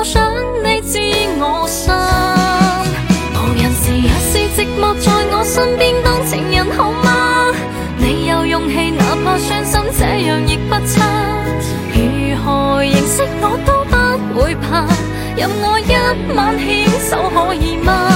我想你知我心。無人時也是寂寞在我身邊當情人好嗎？你有勇氣哪怕傷心這樣亦不差。如何認識我都不會怕，任我一晚牽手可以嗎？